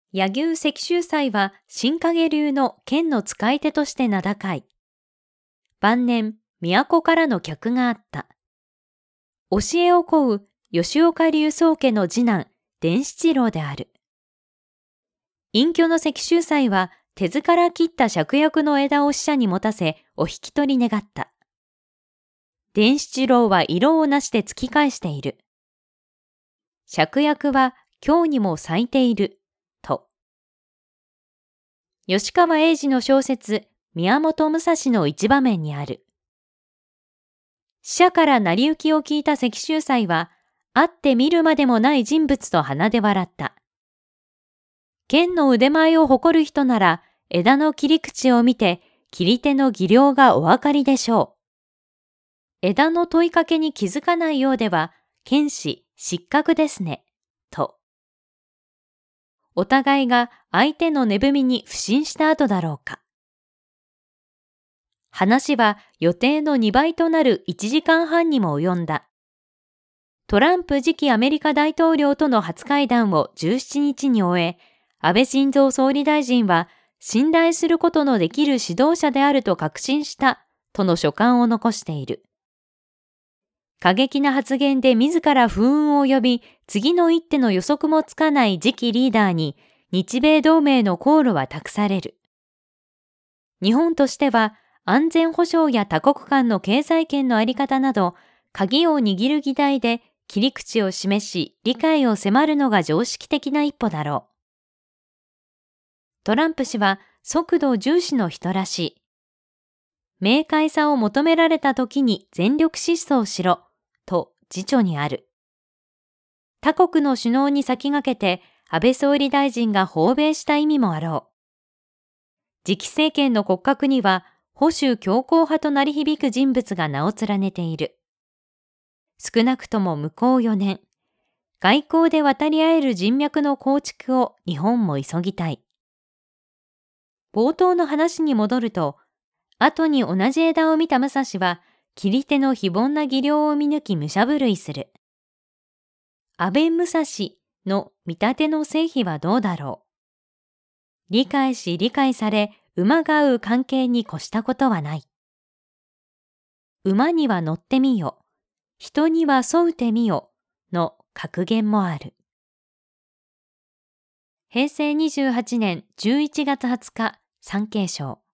柳生石秀斎は新影流の剣の使い手として名高い。晩年、都からの客があった。教えを請う吉岡流宗家の次男、伝七郎である。隠居の石秀斎は手塚から切った芍薬の枝を使者に持たせ、お引き取り願った。伝七郎は色をなして突き返している。芍薬は今日にも咲いている、と。吉川英治の小説、宮本武蔵の一場面にある。使者から成り行きを聞いた石秀斎は、会ってみるまでもない人物と鼻で笑った。剣の腕前を誇る人なら、枝の切り口を見て、切り手の技量がお分かりでしょう。枝の問いかけに気づかないようでは、剣士失格ですね、と。お互いが相手の値踏みに不信した後だろうか。話は予定の2倍となる1時間半にも及んだ。トランプ次期アメリカ大統領との初会談を17日に終え、安倍晋三総理大臣は信頼することのできる指導者であると確信したとの書簡を残している。過激な発言で自ら不運を呼び、次の一手の予測もつかない次期リーダーに日米同盟の航路は託される。日本としては安全保障や多国間の経済圏の在り方など、鍵を握る議題で切り口を示し、理解を迫るのが常識的な一歩だろう。トランプ氏は速度重視の人らしい。明快さを求められた時に全力疾走しろ、と辞書にある。他国の首脳に先駆けて安倍総理大臣が訪米した意味もあろう。次期政権の骨格には保守強硬派と鳴り響く人物が名を連ねている。少なくとも向こう4年、外交で渡り合える人脈の構築を日本も急ぎたい。冒頭の話に戻ると、後に同じ枝を見た武蔵は、切り手の非凡な技量を見抜き武者震いする。安倍武蔵の見立ての成否はどうだろう。理解し理解され、馬が合う関係に越したことはない。馬には乗ってみよ、人には添うてみよの格言もある。平成28年11月20日、産経省。